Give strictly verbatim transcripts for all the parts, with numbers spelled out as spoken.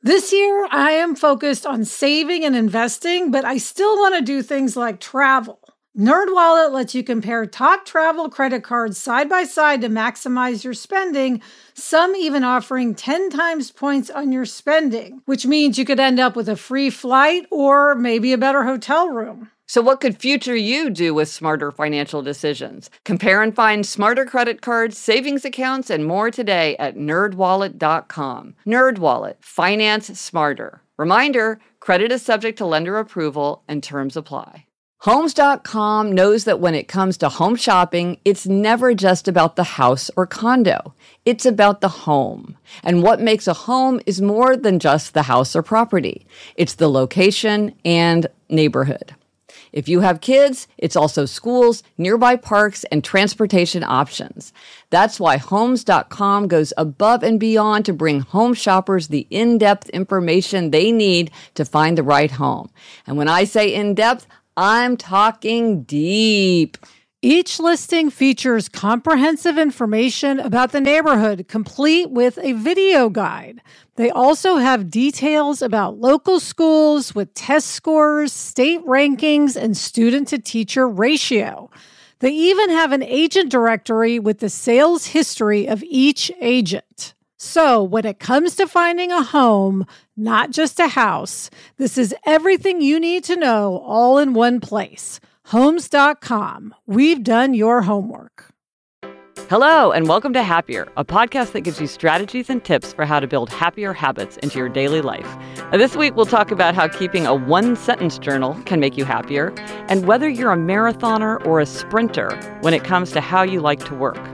This year, I am focused on saving and investing, but I still want to do things like travel. NerdWallet lets you compare top travel credit cards side by side to maximize your spending, some even offering ten times points on your spending, which means you could end up with a free flight or maybe a better hotel room. So what could future you do with smarter financial decisions? Compare and find smarter credit cards, savings accounts, and more today at nerd wallet dot com. NerdWallet. Finance smarter. Reminder, credit is subject to lender approval and terms apply. Homes dot com knows that when it comes to home shopping, it's never just about the house or condo. It's about the home. And what makes a home is more than just the house or property. It's the location and neighborhood. If you have kids, it's also schools, nearby parks, and transportation options. That's why Homes dot com goes above and beyond to bring home shoppers the in-depth information they need to find the right home. And when I say in-depth, I'm talking deep. Each listing features comprehensive information about the neighborhood, complete with a video guide. They also have details about local schools with test scores, state rankings, and student-to-teacher ratio. They even have an agent directory with the sales history of each agent. So when it comes to finding a home, not just a house, this is everything you need to know all in one place. Homes dot com. We've done your homework. Hello, and welcome to Happier, a podcast that gives you strategies and tips for how to build happier habits into your daily life. Now, this week, we'll talk about how keeping a one-sentence journal can make you happier, and whether you're a marathoner or a sprinter when it comes to how you like to work.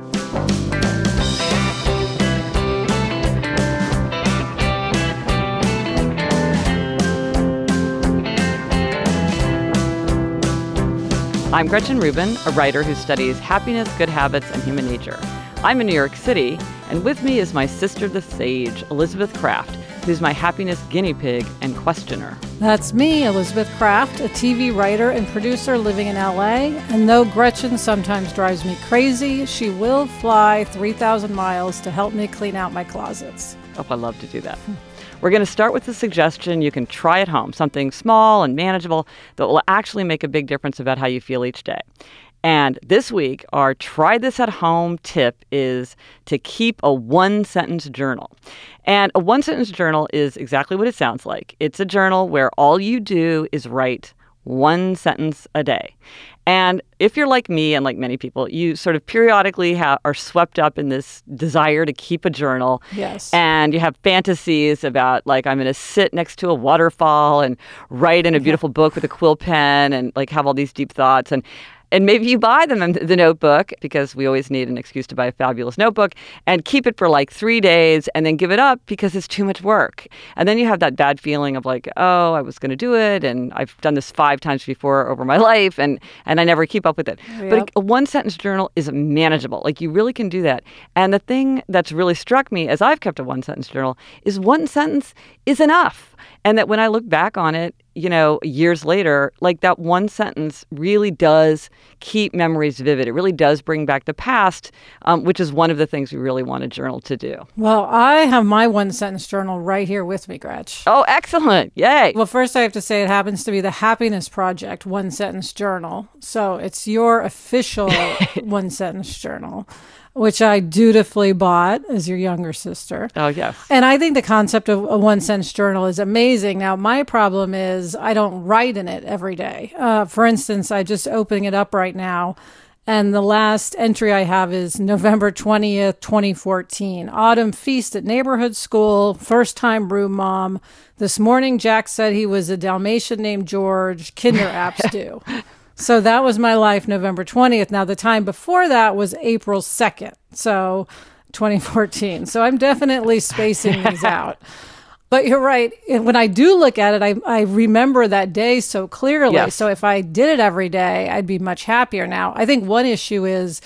I'm Gretchen Rubin, a writer who studies happiness, good habits, and human nature. I'm in New York City, and with me is my sister, the sage, Elizabeth Craft, who's my happiness guinea pig and questioner. That's me, Elizabeth Craft, a T V writer and producer living in L A. And though Gretchen sometimes drives me crazy, she will fly three thousand miles to help me clean out my closets. Oh, I love to do that. We're going to start with a suggestion you can try at home, something small and manageable that will actually make a big difference about how you feel each day. And this week, our try this at home tip is to keep a one-sentence journal. And a one-sentence journal is exactly what it sounds like. It's a journal where all you do is write one sentence a day. And if you're like me and like many people, you sort of periodically ha- are swept up in this desire to keep a journal. Yes. And you have fantasies about, like, I'm going to sit next to a waterfall and write in a beautiful book with a quill pen and, like, have all these deep thoughts. And And maybe you buy them in the notebook, because we always need an excuse to buy a fabulous notebook, and keep it for like three days and then give it up because it's too much work. And then you have that bad feeling of like, oh, I was going to do it, and I've done this five times before over my life, and, and I never keep up with it. Yep. But a, a one-sentence journal is manageable. Like, you really can do that. And the thing that's really struck me as I've kept a one-sentence journal is one sentence is enough. And that when I look back on it, you know, years later, like, that one sentence really does keep memories vivid. It really does bring back the past, um, which is one of the things we really want a journal to do. Well, I have my one-sentence journal right here with me, Gretch. Oh, excellent. Yay. Well, first I have to say it happens to be the Happiness Project one-sentence journal. So it's your official one-sentence journal, which I dutifully bought as your younger sister. Oh, yes. And I think the concept of a one-sentence journal is amazing. Now, my problem is I don't write in it every day. Uh, for instance, I'm just opening it up right now, and the last entry I have is November twentieth, twenty fourteen. Autumn feast at neighborhood school, first-time room mom. This morning, Jack said he was a Dalmatian named George. Kinder apps do. So that was my life, November twentieth. Now, the time before that was April second, so twenty fourteen. So I'm definitely spacing these out. But you're right. When I do look at it, I, I remember that day so clearly. Yes. So if I did it every day, I'd be much happier. Now, I think one issue is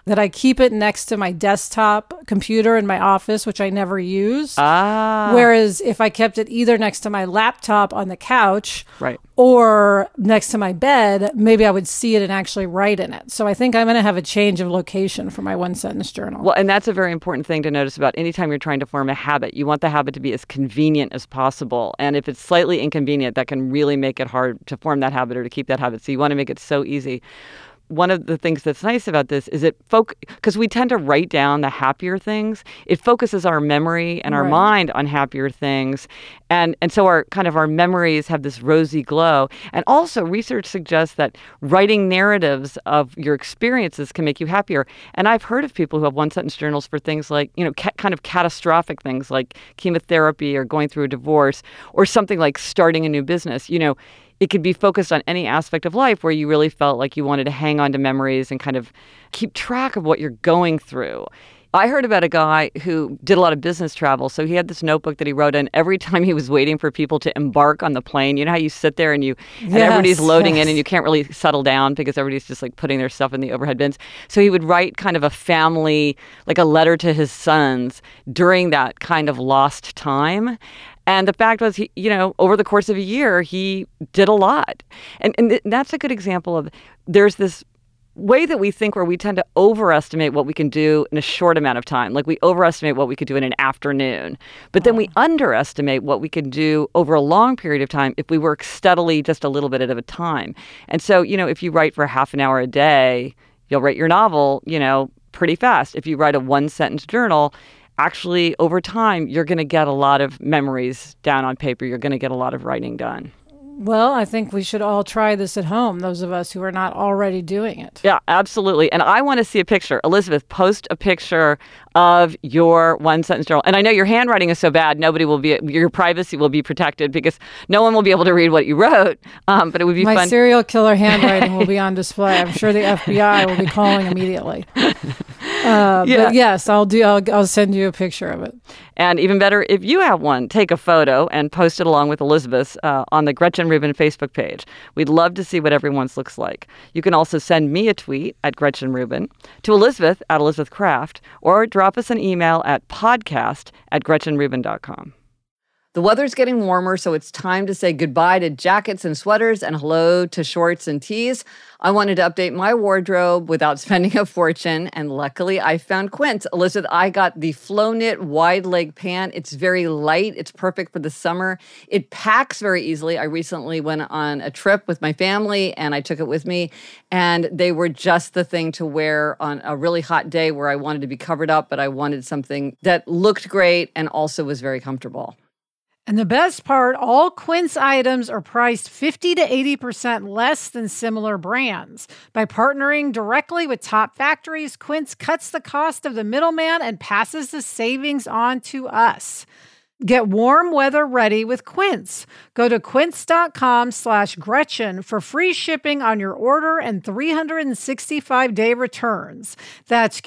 that I keep it next to my desktop computer in my office, which I never use. Ah. Whereas if I kept it either next to my laptop on the couch right. or next to my bed, maybe I would see it and actually write in it. So I think I'm going to have a change of location for my one sentence journal. Well, and that's a very important thing to notice about anytime you're trying to form a habit. You want the habit to be as convenient as possible. And if it's slightly inconvenient, that can really make it hard to form that habit or to keep that habit. So you want to make it so easy. One of the things that's nice about this is it folk because we tend to write down the happier things. It focuses our memory and our Right. mind on happier things. And and so our kind of our memories have this rosy glow. And also research suggests that writing narratives of your experiences can make you happier. And I've heard of people who have one sentence journals for things like, you know, ca- kind of catastrophic things like chemotherapy or going through a divorce or something like starting a new business. You know, it could be focused on any aspect of life where you really felt like you wanted to hang on to memories and kind of keep track of what you're going through. I heard about a guy who did a lot of business travel. So he had this notebook that he wrote in every time he was waiting for people to embark on the plane. You know how you sit there and you and Yes, everybody's loading yes. in and you can't really settle down because everybody's just like putting their stuff in the overhead bins. So he would write kind of a family, like a letter to his sons during that kind of lost time. And the fact was, he, you know, over the course of a year, he did a lot. And, and th- that's a good example of there's this way that we think where we tend to overestimate what we can do in a short amount of time. Like we overestimate what we could do in an afternoon. But then we underestimate what we can do over a long period of time if we work steadily just a little bit at a time. And so, you know, if you write for half an hour a day, you'll write your novel, you know, pretty fast. If you write a one-sentence journal, actually, over time, you're going to get a lot of memories down on paper. You're going to get a lot of writing done. Well, I think we should all try this at home, those of us who are not already doing it. Yeah, absolutely. And I want to see a picture. Elizabeth, post a picture of your one-sentence journal. And I know your handwriting is so bad, nobody will be, your privacy will be protected because no one will be able to read what you wrote. Um, but it would be My fun. serial killer handwriting will be on display. I'm sure the F B I will be calling immediately. Uh, Yeah. But yes, I'll do. I'll, I'll send you a picture of it. And even better, if you have one, take a photo and post it along with Elizabeth's uh, on the Gretchen Rubin Facebook page. We'd love to see what everyone's looks like. You can also send me a tweet at Gretchen Rubin, to Elizabeth at Elizabeth Kraft, or drop us an email at podcast at gretchen rubin dot com. The weather's getting warmer, so it's time to say goodbye to jackets and sweaters and hello to shorts and tees. I wanted to update my wardrobe without spending a fortune, and luckily I found Quince. Elizabeth, I got the Flow Knit wide leg pant. It's very light. It's perfect for the summer. It packs very easily. I recently went on a trip with my family, and I took it with me, and they were just the thing to wear on a really hot day where I wanted to be covered up, but I wanted something that looked great and also was very comfortable. And the best part, all Quince items are priced fifty to eighty percent less than similar brands. By partnering directly with top factories, Quince cuts the cost of the middleman and passes the savings on to us. Get warm weather ready with Quince. Go to quince.com slash Gretchen for free shipping on your order and three hundred sixty-five day returns. That's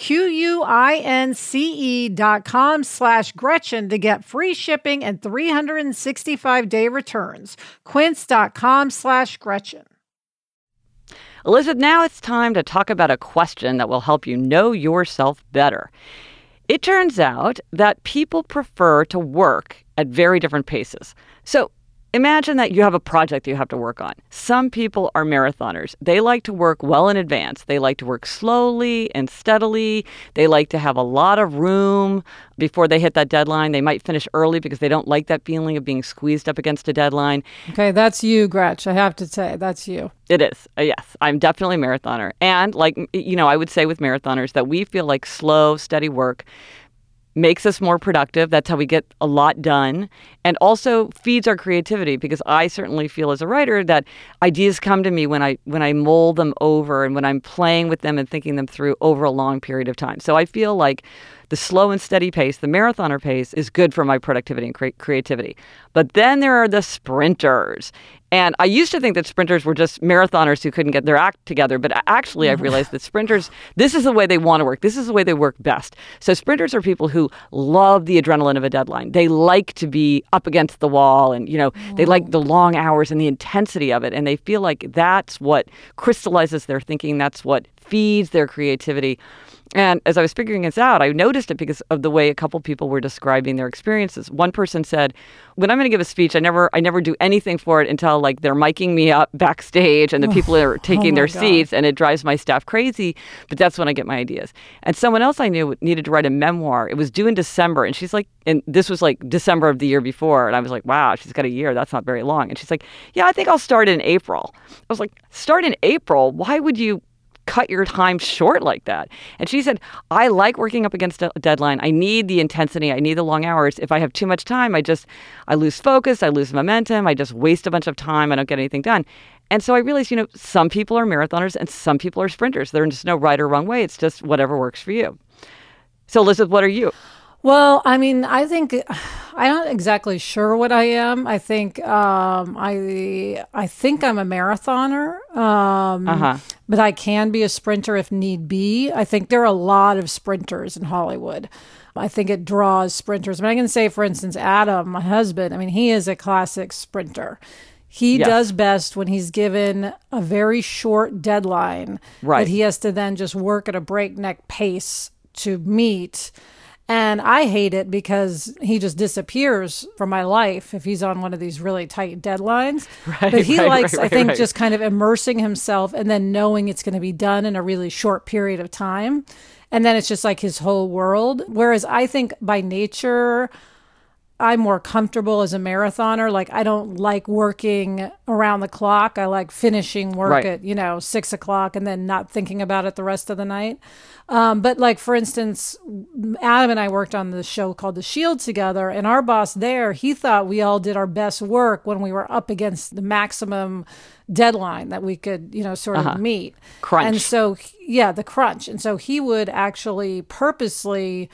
Q-U-I-N-C-E dot com slash Gretchen to get free shipping and three hundred sixty-five day returns. Quince.com slash Gretchen. Elizabeth, now it's time to talk about a question that will help you know yourself better. It turns out that people prefer to work at very different paces. So imagine that you have a project you have to work on. Some people are marathoners. They like to work well in advance. They like to work slowly and steadily. They like to have a lot of room before they hit that deadline. They might finish early because they don't like that feeling of being squeezed up against a deadline. Okay, that's you, Gretch. I have to say, that's you. It is. Uh, yes, I'm definitely a marathoner. And like, you know, I would say with marathoners that we feel like slow, steady work makes us more productive. That's how we get a lot done, and also feeds our creativity, because I certainly feel as a writer that ideas come to me when I when I mull them over and when I'm playing with them and thinking them through over a long period of time. So I feel like the slow and steady pace, the marathoner pace, is good for my productivity and cre- creativity. But then there are the sprinters. And I used to think that sprinters were just marathoners who couldn't get their act together. But actually, I've realized that sprinters, this is the way they want to work. This is the way they work best. So sprinters are people who love the adrenaline of a deadline. They like to be up against the wall, and, you know, they like the long hours and the intensity of it. And they feel like that's what crystallizes their thinking. That's what feeds their creativity. And as I was figuring this out, I noticed it because of the way a couple people were describing their experiences. One person said, when I'm going to give a speech, I never I never do anything for it until like they're miking me up backstage and the people are taking oh their God. seats, and it drives my staff crazy. But that's when I get my ideas. And someone else I knew needed to write a memoir. It was due in December. And she's like, and this was like December of the year before. And I was like, wow, she's got a year. That's not very long. And she's like, yeah, I think I'll start in April. I was like, start in April? Why would you cut your time short like that? And she said, I like working up against a deadline. I need the intensity. I need the long hours. If I have too much time, I just, I lose focus. I lose momentum. I just waste a bunch of time. I don't get anything done. And so I realized, you know, some people are marathoners and some people are sprinters. There's just no right or wrong way. It's just whatever works for you. So Elizabeth, what are you? Well, I mean, I think I'm not exactly sure what I am. I think um, I I think I'm a marathoner, um, Uh-huh. but I can be a sprinter if need be. I think there are a lot of sprinters in Hollywood. I think it draws sprinters. I mean, I can say, for instance, Adam, my husband, I mean, he is a classic sprinter. He Yes. does best when he's given a very short deadline Right. that he has to then just work at a breakneck pace to meet. And I hate it because he just disappears from my life if he's on one of these really tight deadlines. Right, but he right, likes, right, I right, think, right. just kind of immersing himself and then knowing it's going to be done in a really short period of time. And then it's just like his whole world. Whereas I think by nature, I'm more comfortable as a marathoner. Like, I don't like working around the clock. I like finishing work Right. at, you know, six o'clock and then not thinking about it the rest of the night. Um, but like, for instance, Adam and I worked on the show called The Shield together, and our boss there, he thought we all did our best work when we were up against the maximum deadline that we could, you know, sort Uh-huh. of meet. Crunch. And so, yeah, the crunch. And so he would actually purposely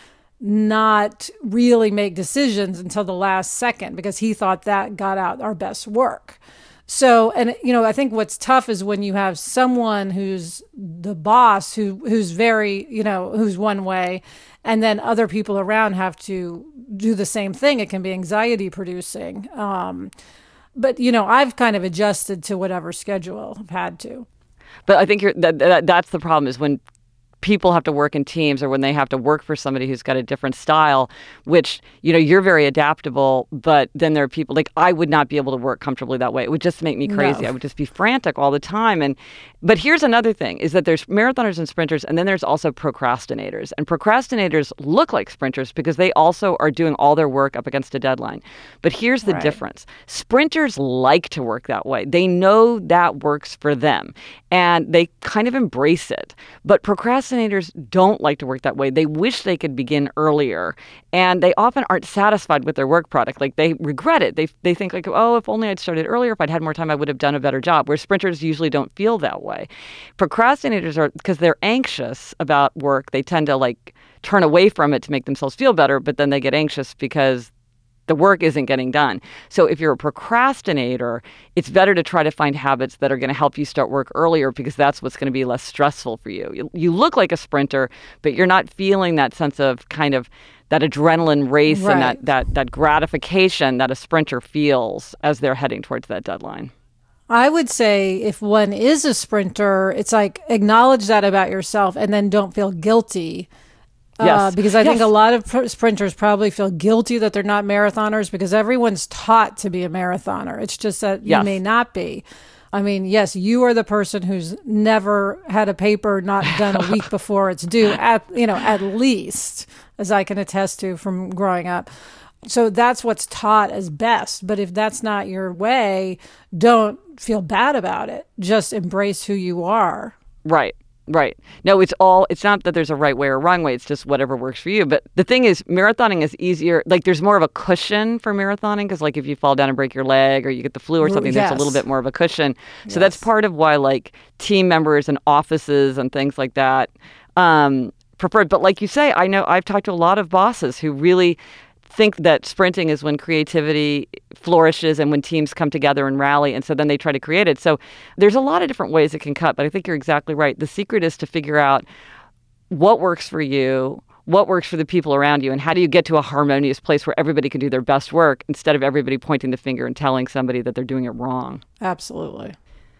not really make decisions until the last second because he thought that got out our best work. So, and you know, I think what's tough is when you have someone who's the boss who who's very, you know, who's one way, and then other people around have to do the same thing. It can be anxiety producing. Um, but you know, I've kind of adjusted to whatever schedule I've had to. But I think you're, that, that that's the problem is when people have to work in teams or when they have to work for somebody who's got a different style, which, you know, you're very adaptable, but then there are people like I would not be able to work comfortably that way. It would just make me crazy. No. I would just be frantic all the time. And but here's another thing is that there's marathoners and sprinters, and then there's also procrastinators. And procrastinators look like sprinters because they also are doing all their work up against a deadline. But here's the Right. difference. Sprinters like to work that way. They know that works for them, and they kind of embrace it. But procrastinators don't like to work that way. They wish they could begin earlier, and they often aren't satisfied with their work product. Like they regret it. They they think like, oh, if only I'd started earlier, if I'd had more time, I would have done a better job. Where sprinters usually don't feel that way. Procrastinators are, because they're anxious about work, they tend to like turn away from it to make themselves feel better, but then they get anxious because the work isn't getting done. So if you're a procrastinator, it's better to try to find habits that are going to help you start work earlier because that's what's going to be less stressful for you. You, you look like a sprinter, but you're not feeling that sense of kind of that adrenaline race Right. and that, that, that gratification that a sprinter feels as they're heading towards that deadline. I would say if one is a sprinter, it's like acknowledge that about yourself and then don't feel guilty. Uh, Yes. because I Yes. think a lot of pr- sprinters probably feel guilty that they're not marathoners because everyone's taught to be a marathoner. It's just that you Yes. may not be. I mean, yes, you are the person who's never had a paper not done a week before it's due, at, you know, at least, as I can attest to from growing up. So that's what's taught as best. But if that's not your way, don't feel bad about it. Just embrace who you are. Right. Right. No, it's all, it's not that there's a right way or wrong way. It's just whatever works for you. But the thing is, marathoning is easier. Like there's more of a cushion for marathoning because like if you fall down and break your leg or you get the flu or something, Yes. there's a little bit more of a cushion. So Yes. that's part of why like team members and offices and things like that um, preferred. But like you say, I know I've talked to a lot of bosses who really think that sprinting is when creativity flourishes and when teams come together and rally, and so then they try to create it. So there's a lot of different ways it can cut, but I think you're exactly right. The secret is to figure out what works for you, what works for the people around you, and how do you get to a harmonious place where everybody can do their best work instead of everybody pointing the finger and telling somebody that they're doing it wrong. Absolutely.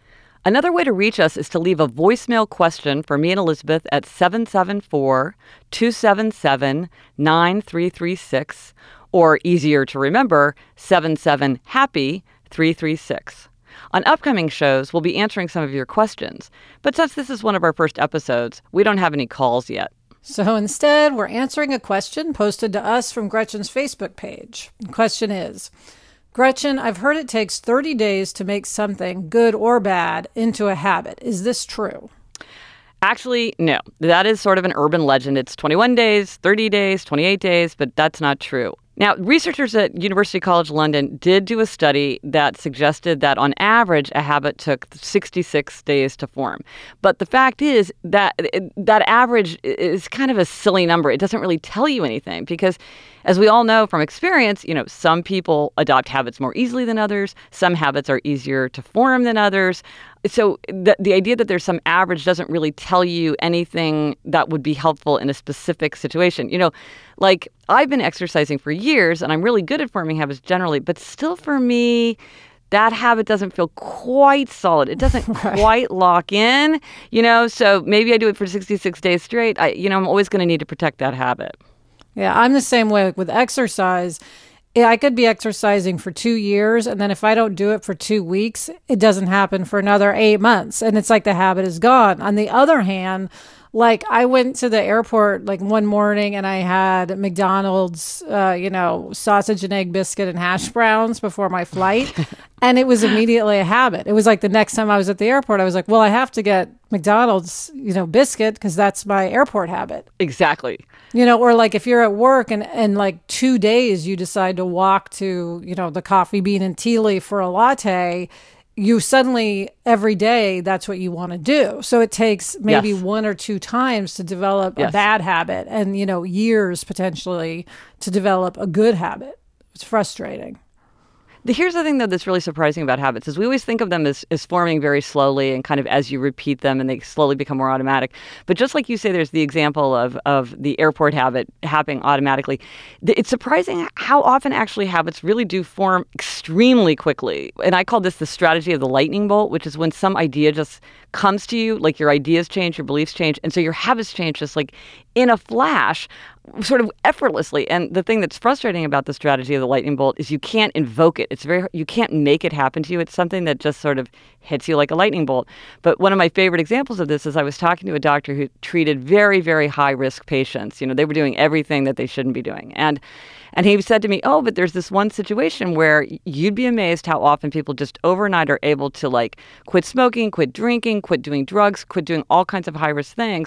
Another way to reach us is to leave a voicemail question for me and Elizabeth at seven seven four, two seven seven, nine three three six, or easier to remember, seven seven happy three three six. On upcoming shows, we'll be answering some of your questions. But since this is one of our first episodes, we don't have any calls yet. So instead, we're answering a question posted to us from Gretchen's Facebook page. The question is, Gretchen, I've heard it takes thirty days to make something, good or bad, into a habit. Is this true? Actually, no. That is sort of an urban legend. It's twenty-one days, thirty days, twenty-eight days, but that's not true. Now, researchers at University College London did do a study that suggested that on average, a habit took sixty-six days to form. But the fact is that that average is kind of a silly number. It doesn't really tell you anything because, as we all know from experience, you know, some people adopt habits more easily than others. Some habits are easier to form than others. So the, the idea that there's some average doesn't really tell you anything that would be helpful in a specific situation. You know, like I've been exercising for years and I'm really good at forming habits generally, but still for me, that habit doesn't feel quite solid. It doesn't Right. quite lock in, you know, so maybe I do it for sixty-six days straight. I, you know, I'm always going to need to protect that habit. Yeah, I'm the same way with exercise. Yeah, I could be exercising for two years, and then if I don't do it for two weeks, it doesn't happen for another eight months. And it's like the habit is gone. On the other hand, like I went to the airport like one morning and I had McDonald's, uh, you know, sausage and egg biscuit and hash browns before my flight. And it was immediately a habit. It was like the next time I was at the airport, I was like, well, I have to get McDonald's, you know, biscuit because that's my airport habit. Exactly. You know, or like if you're at work and, and like two days you decide to walk to, you know, the Coffee Bean and Tea Leaf for a latte, you suddenly every day that's what you want to do. So it takes maybe Yes. one or two times to develop Yes. a bad habit and, you know, years potentially to develop a good habit. It's frustrating. The- Here's the thing, though, that's really surprising about habits is we always think of them as, as forming very slowly and kind of as you repeat them and they slowly become more automatic. But just like you say, there's the example of, of the airport habit happening automatically. Th- It's surprising how often actually habits really do form extremely quickly. And I call this the strategy of the lightning bolt, which is when some idea just comes to you, like your ideas change, your beliefs change, and so your habits change just like in a flash, sort of effortlessly. And the thing that's frustrating about the strategy of the lightning bolt is you can't invoke it. It's very, you can't make it happen to you. It's something that just sort of hits you like a lightning bolt. But one of my favorite examples of this is I was talking to a doctor who treated very, very high risk patients. You know, they were doing everything that they shouldn't be doing. And And he said to me, oh, but there's this one situation where you'd be amazed how often people just overnight are able to like quit smoking, quit drinking, quit doing drugs, quit doing all kinds of high risk things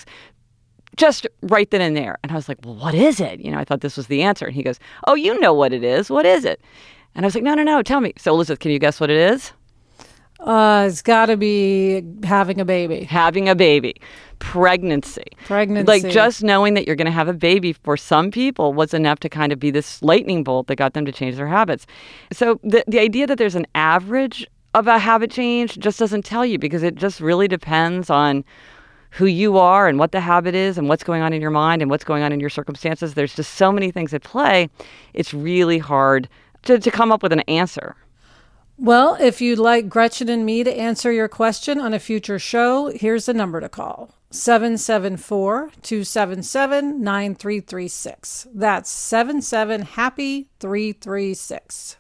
just right then and there. And I was like, well, what is it? You know, I thought this was the answer. And he goes, oh, you know what it is. What is it? And I was like, no, no, no, tell me. So Elizabeth, can you guess what it is? Uh, it's got to be having a baby. Having a baby. Pregnancy. Pregnancy. Like just knowing that you're going to have a baby for some people was enough to kind of be this lightning bolt that got them to change their habits. So the the idea that there's an average of a habit change just doesn't tell you because it just really depends on who you are and what the habit is and what's going on in your mind and what's going on in your circumstances. There's just so many things at play. It's really hard to, to come up with an answer. Well, if you'd like Gretchen and me to answer your question on a future show, here's the number to call. seven seven four, two seven seven, nine three three six. That's seven seven happy three three six.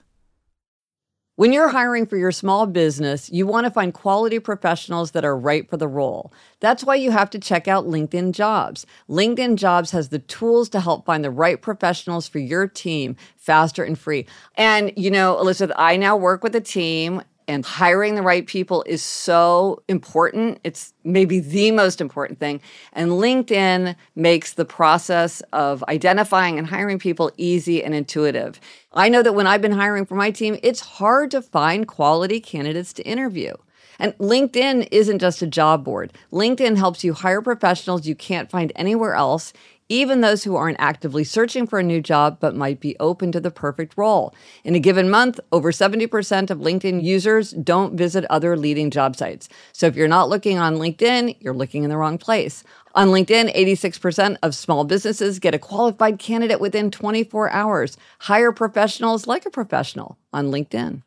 When you're hiring for your small business, you want to find quality professionals that are right for the role. That's why you have to check out LinkedIn Jobs. LinkedIn Jobs has the tools to help find the right professionals for your team faster and free. And, you know, Elizabeth, I now work with a team, and hiring the right people is so important. It's maybe the most important thing. And LinkedIn makes the process of identifying and hiring people easy and intuitive. I know that when I've been hiring for my team, it's hard to find quality candidates to interview. And LinkedIn isn't just a job board. LinkedIn helps you hire professionals you can't find anywhere else, even those who aren't actively searching for a new job but might be open to the perfect role. In a given month, over seventy percent of LinkedIn users don't visit other leading job sites. So if you're not looking on LinkedIn, you're looking in the wrong place. On LinkedIn, eighty-six percent of small businesses get a qualified candidate within twenty-four hours. Hire professionals like a professional on LinkedIn.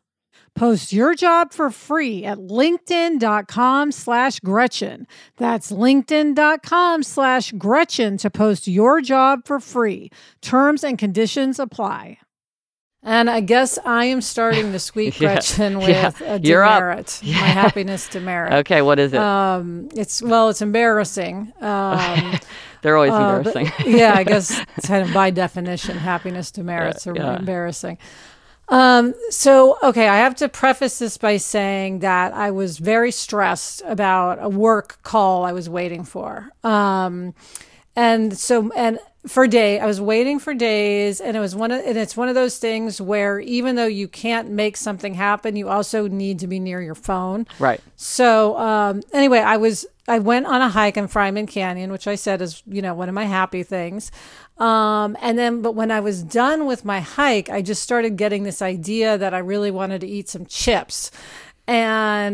Post your job for free at linkedin.com slash Gretchen. That's linkedin.com slash Gretchen to post your job for free. Terms and conditions apply. And I guess I am starting this week, yeah, Gretchen, with yeah. a You're demerit. Yeah. My happiness demerit. Okay, what is it? Um, it's well, it's embarrassing. Um, They're always uh, embarrassing. but, yeah, I guess it's kind of by definition, happiness demerits Yeah, are yeah. embarrassing. Um, so, okay, I have to preface this by saying that I was very stressed about a work call I was waiting for. Um, and so, and for day, I was waiting for days, and it was one of, and it's one of those things where even though you can't make something happen, you also need to be near your phone. Right. So, um, anyway, I was, I went on a hike in Fryman Canyon, which I said is, you know, one of my happy things. Um, and then, but when I was done with my hike, I just started getting this idea that I really wanted to eat some chips. And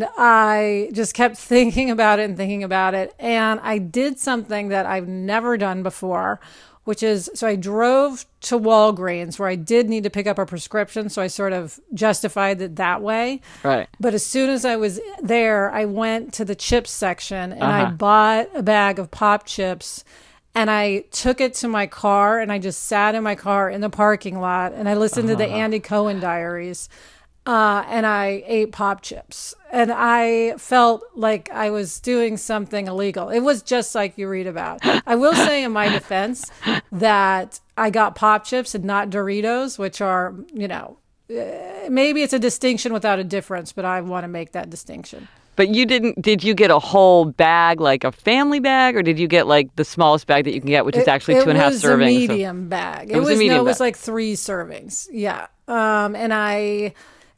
I just kept thinking about it and thinking about it. And I did something that I've never done before, which is, so I drove to Walgreens where I did need to pick up a prescription. So I sort of justified it that way. Right. But as soon as I was there, I went to the chips section and Uh-huh. I bought a bag of pop chips. And I took it to my car and I just sat in my car in the parking lot and I listened Uh-huh. to the Andy Cohen Diaries. Uh, and I ate pop chips, and I felt like I was doing something illegal. It was just like you read about. I will say in my defense that I got pop chips and not Doritos, which are, you know, uh, maybe it's a distinction without a difference, but I want to make that distinction. But you didn't, did you get a whole bag, like a family bag, or did you get like the smallest bag that you can get, which is actually two and a half servings? It was a So- medium bag. It was a medium no, it was bag. like three servings. Yeah. Um, and I...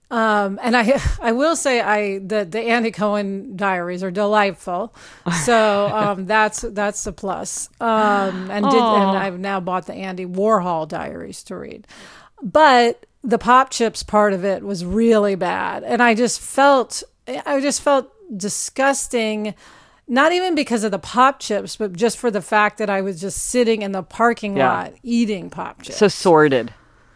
Um, and I, I will say I, the, the Andy Cohen Diaries are delightful. So, um, that's, that's a plus. Um, and did, and I've now bought the Andy Warhol Diaries to read, but the pop chips part of it was really bad. And I just felt, I just felt disgusting, not even because of the pop chips, but just for the fact that I was just sitting in the parking Yeah. lot eating pop chips. So sordid.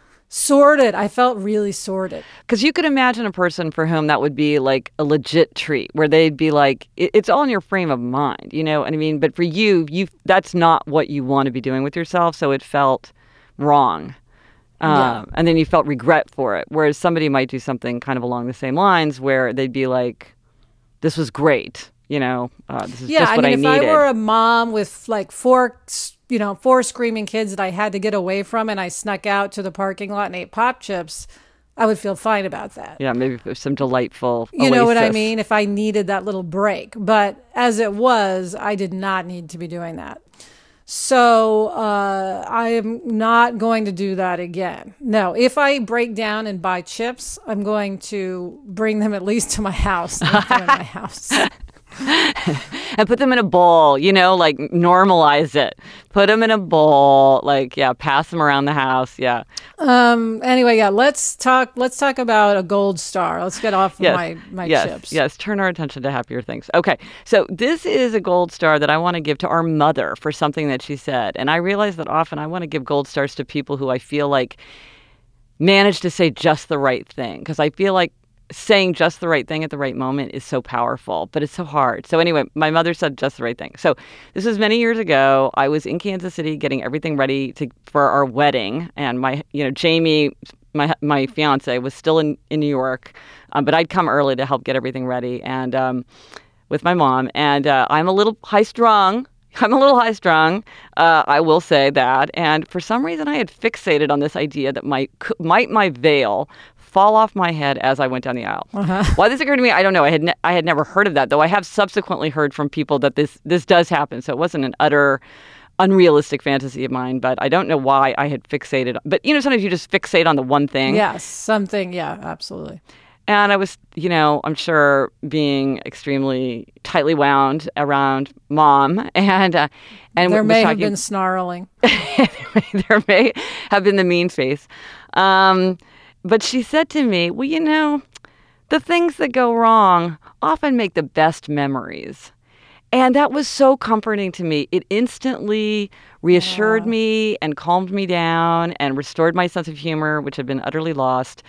Sordid. I felt really sordid. Because you could imagine a person for whom that would be like a legit treat, where they'd be like, it, it's all in your frame of mind, you know what I mean? But for you, you that's not what you want to be doing with yourself, so it felt wrong. Um, Yeah. And then you felt regret for it, whereas somebody might do something kind of along the same lines where they'd be like, this was great, you know, uh, this is Yeah, just I what mean, I if needed. I were a mom with like four, you know, four screaming kids that I had to get away from, and I snuck out to the parking lot and ate pop chips, I would feel fine about that. Yeah, maybe it was some delightful You know what I oasis. mean? If I needed that little break. But as it was, I did not need to be doing that. So uh, I am not going to do that again. No, if I break down and buy chips, I'm going to bring them at least to my house. And eat them in my house. And put them in a bowl, you know, like normalize it. Put them in a bowl, like, yeah, pass them around the house. Yeah. Um. Anyway, yeah. Let's talk. Let's talk about a gold star. Let's get off of Yes. my my yes. chips. Yes. Turn our attention to happier things. Okay. So this is a gold star that I want to give to our mother for something that she said. And I realize that often I want to give gold stars to people who I feel like manage to say just the right thing, because I feel like saying just the right thing at the right moment is so powerful, but it's so hard. So anyway, my mother said just the right thing. So this was many years ago. I was in Kansas City getting everything ready to for our wedding, and my, you know, Jamie, my my fiance, was still in, in New York, um, but I'd come early to help get everything ready, and um, with my mom. And uh, I'm a little high strung. I'm a little high strung. Uh, I will say that. And for some reason, I had fixated on this idea that might might my veil fall off my head as I went down the aisle. Uh-huh. Why this occurred to me, I don't know. I had ne- I had never heard of that, though I have subsequently heard from people that this this does happen. So it wasn't an utter unrealistic fantasy of mine, but I don't know why I had fixated. But, you know, sometimes you just fixate on the one thing. Yes. Something. Yeah. Absolutely. And I was, you know, I'm sure being extremely tightly wound around mom, and uh, and There was may have talking- been snarling. there may have been the mean face. Um, but she said to me, well, you know, the things that go wrong often make the best memories. And that was so comforting to me. It instantly reassured Yeah. me and calmed me down and restored my sense of humor, which had been utterly lost.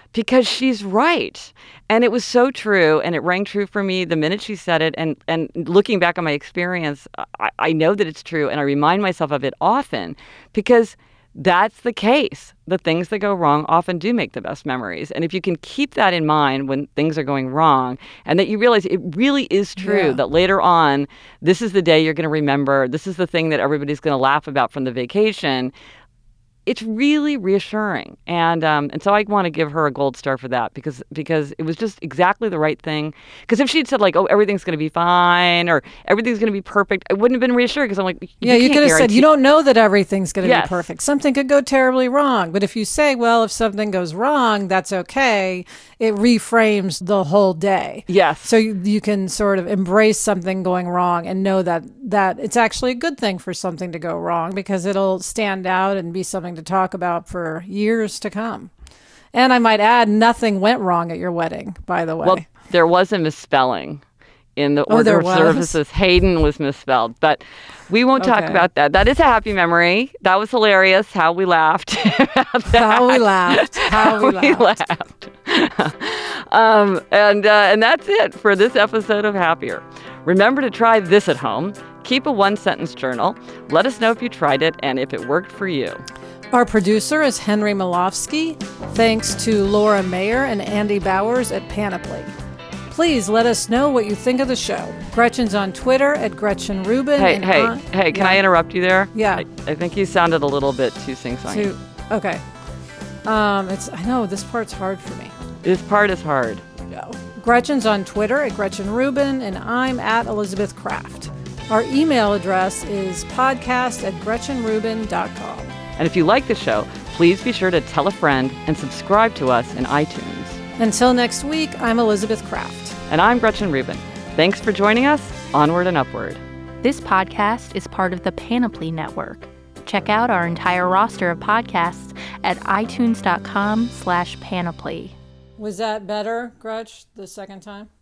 because she's right. And it was so true, and it rang true for me the minute she said it. And, and looking back on my experience, I, I know that it's true, and I remind myself of it often because that's the case. The things that go wrong often do make the best memories. And if you can keep that in mind when things are going wrong, and that you realize it really is true yeah. that later on, this is the day you're going to remember, this is the thing that everybody's going to laugh about from the vacation, it's really reassuring. And um, and so I want to give her a gold star for that because because it was just exactly the right thing. Because if she'd said like, oh, everything's going to be fine or everything's going to be perfect, I wouldn't have been reassured because I'm like, you yeah, you could have guarantee- said, you don't know that everything's going to yes. be perfect. Something could go terribly wrong. But if you say, well, if something goes wrong, that's okay, it reframes the whole day. Yes. So you, you can sort of embrace something going wrong and know that, that it's actually a good thing for something to go wrong because it'll stand out and be something to talk about for years to come. And I might add, nothing went wrong at your wedding, by the way. Well, there was a misspelling in the oh, order of was? services. Hayden was misspelled, but we won't okay. talk about that. That is a happy memory. That was hilarious, how we laughed. how we laughed. How, how we laughed. We laughed. um, and, uh, and that's it for this episode of Happier. Remember to try this at home. Keep a one-sentence journal. Let us know if you tried it and if it worked for you. Our producer is Henry Malofsky. Thanks to Laura Mayer and Andy Bowers at Panoply. Please let us know what you think of the show. Gretchen's on Twitter at Gretchen Rubin. Hey, and hey, on, hey, can yeah. I interrupt you there? Yeah. I, I think you sounded a little bit too sing-songy. Too, okay. Um, it's I know, this part's hard for me. This part is hard. No. Gretchen's on Twitter at Gretchen Rubin, and I'm at Elizabeth Kraft. Our email address is podcast at gretchen rubin dot com. And if you like the show, please be sure to tell a friend and subscribe to us in iTunes. Until next week, I'm Elizabeth Kraft. And I'm Gretchen Rubin. Thanks for joining us. Onward and upward. This podcast is part of the Panoply Network. Check out our entire roster of podcasts at itunes dot com slash panoply. Was that better, Gretch, the second time?